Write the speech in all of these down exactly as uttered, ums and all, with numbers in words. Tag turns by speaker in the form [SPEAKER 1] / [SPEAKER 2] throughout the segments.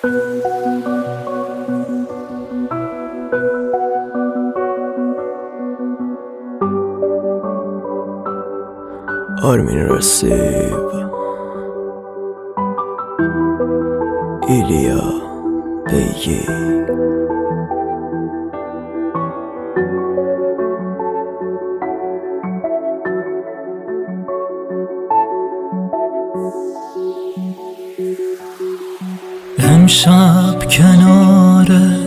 [SPEAKER 1] آرمین رسیب، ایلیا بیگی.
[SPEAKER 2] امشب کنار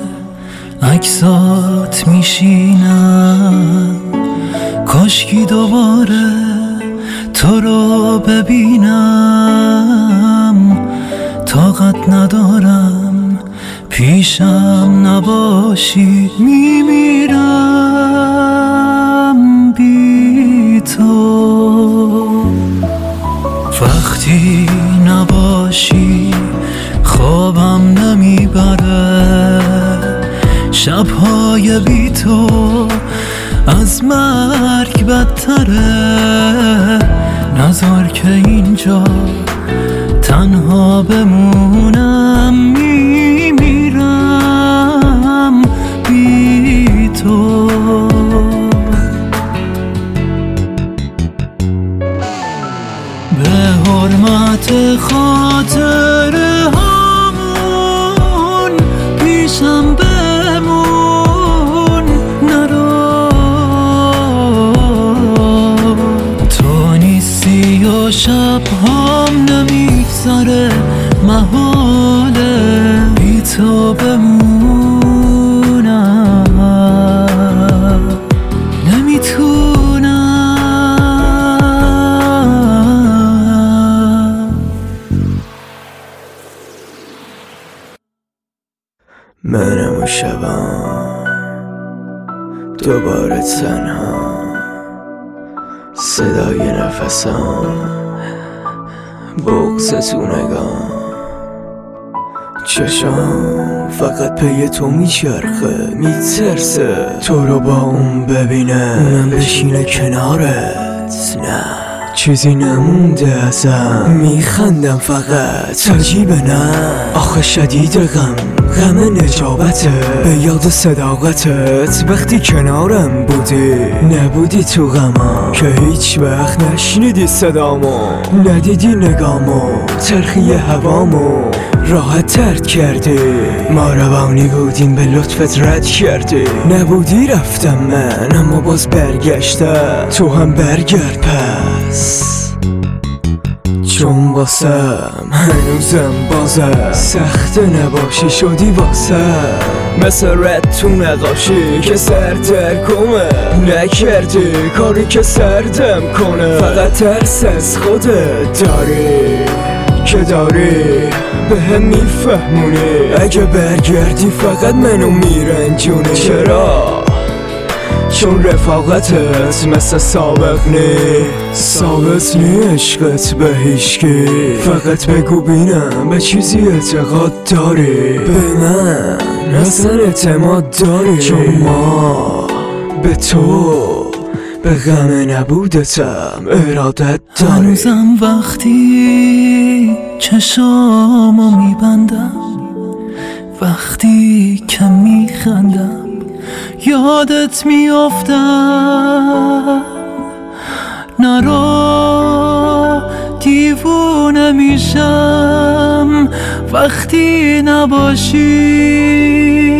[SPEAKER 2] عکسات میشینم، کاشکی دوباره تو رو ببینم. طاقت ندارم پیشم نباشی، میمیرم بی تو. وقتی نباشی خوابم نمیبره، شبهای بی تو از مرگ بدتره. نذار که اینجا تنها بمونم، میمیرم بی تو. به حرمت خاطر همون پیشم بمون، نرو. تو نیستی و شبهام نمیگذره، محاله بی تو بمونم. نمیتونم.
[SPEAKER 1] منم و شبم دوباره تنها، صدای نفسم بغض تو نگام. چشم فقط پی تو میچرخه، میترسه تو رو با اون ببینه، اونم بشینه کنارت. نه چیزی نمونده ازم، میخندم فقط عجیبه. نه آخه شدید غم، غم نجابته به یاد صداقتت. وقتی کنارم بودی نبودی تو غمم، که هیچ وقت نشنیدی صدامو، ندیدی نگامو، تلخی هوامو راحت ترد کردی. ما روانی بودیم به لطفت رد کردی. نبودی رفتم من اما باز برگشتم، تو هم برگرد پس. چون واسم هنوزم بازم سخته نباشی، شدی واسم مثل رد تو نقاشی که سر ترکمه. نکردی کاری که سردم کنه، فقط ترس از خودت داری که داری به هم میفهمونی. اگه برگردی فقط منو میرنجونی. چرا؟ چون رفاقتت مثل سابق نی، ثابت نی عشقت به هیچکی. فقط بگو بینم به چیزی اعتقاد داری، به من اصلا اعتماد داری. چون ما به تو به غم نبودتم ارادت داری.
[SPEAKER 2] هنوزم وقتی چشامو میبندم، وقتی که میخندم یادت میافتم. نرو دیوونه میشم وقتی نباشی.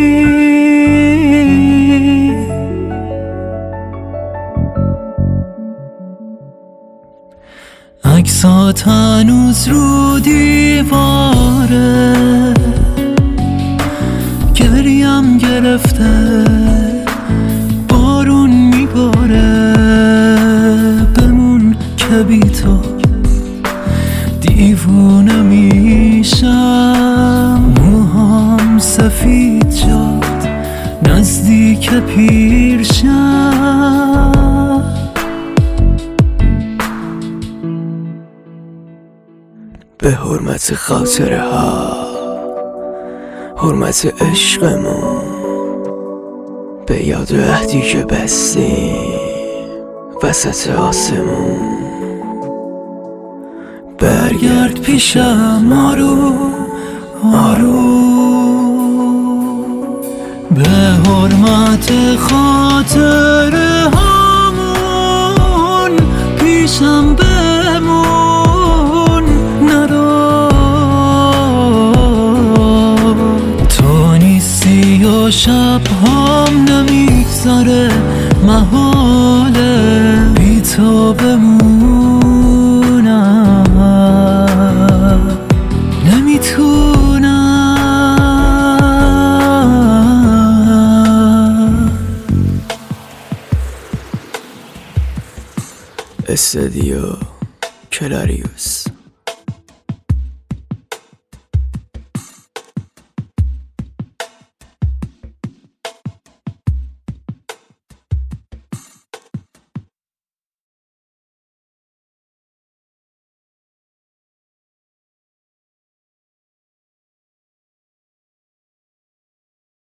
[SPEAKER 2] عکسات هنوز رو دیواره، گریم گرفته بارون میباره. بمون که بی تو دیوونه میشم. موهام سفید شد نزدیک پیر شم.
[SPEAKER 1] به حرمت خاطره ها، حرمت عشقمون، به یاد عهدی که بستیم وسط آسمون.
[SPEAKER 2] برگرد پیشم، ما رو آروم به حرمت خاطر همون پیشم بمون نرو تو نیستی و شب هم نمیگذره محاله بی تو بمونم نمیتونم
[SPEAKER 1] استدیو کلاریوس.